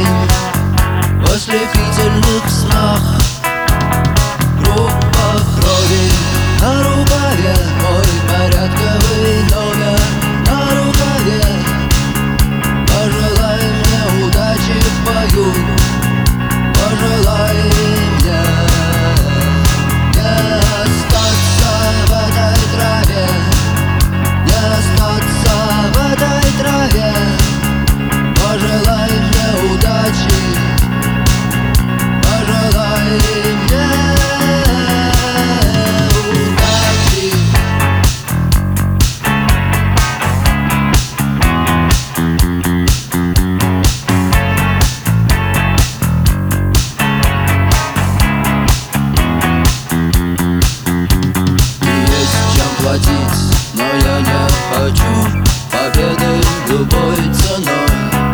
в ослепительных снах. Группа крови на рукаве, мой порядковый номер на рукаве. Пожелай мне удачи в бою, пожелай мне не остаться в этой траве, не остаться в этой траве. Пожелай мне удачи, пожелай мне удачи. Есть чем платить, но я не хочу победы любой ценой.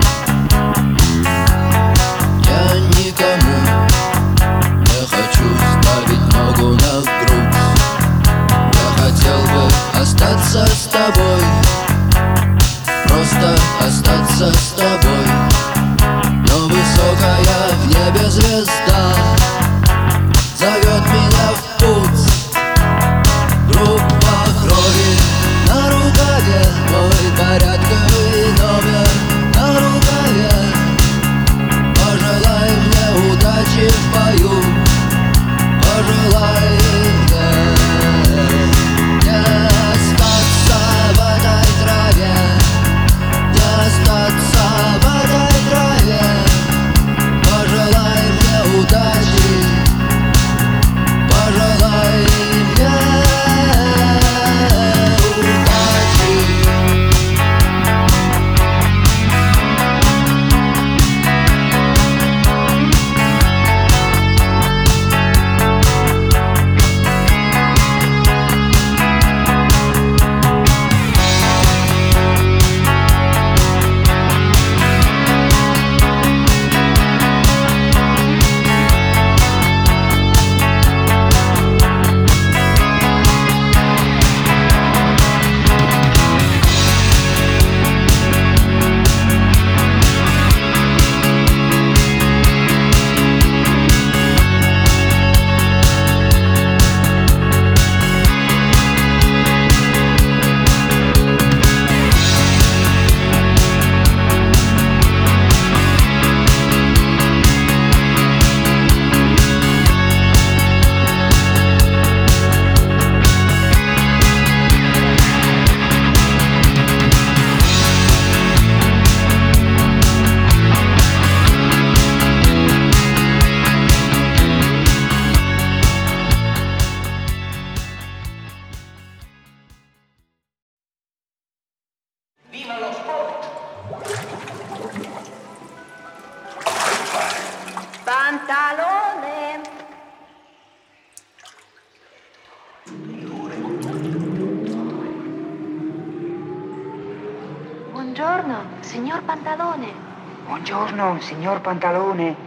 Я никому не хочу ставить ногу на грудь. Я хотел бы остаться с тобой, просто остаться с тобой. Но высокая в небе звезда зовет меня в путь. Группа крови на рукаве, мой порядковый номер на рукаве. Пожелай мне удачи в бою, пожелай мне не остаться в этой траве, не остаться в этой траве. Пожелай мне удачи, пожелай мне удачи. Pantalone. Buongiorno, signor Pantalone. Buongiorno, signor Pantalone.